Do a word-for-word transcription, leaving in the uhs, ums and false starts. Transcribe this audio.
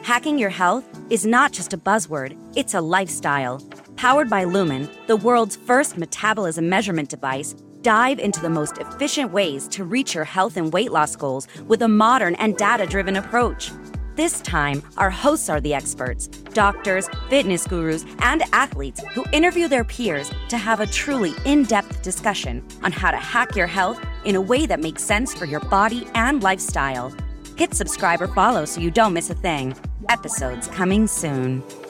Hacking your health is not just a buzzword, it's a lifestyle. Powered by Lumen, the world's first metabolism measurement device, dive into the most efficient ways to reach your health and weight loss goals with a modern and data-driven approach. This time, our hosts are the experts, doctors, fitness gurus, and athletes who interview their peers to have a truly in-depth discussion on how to hack your health in a way that makes sense for your body and lifestyle. Hit subscribe or follow so you don't miss a thing. Episodes coming soon.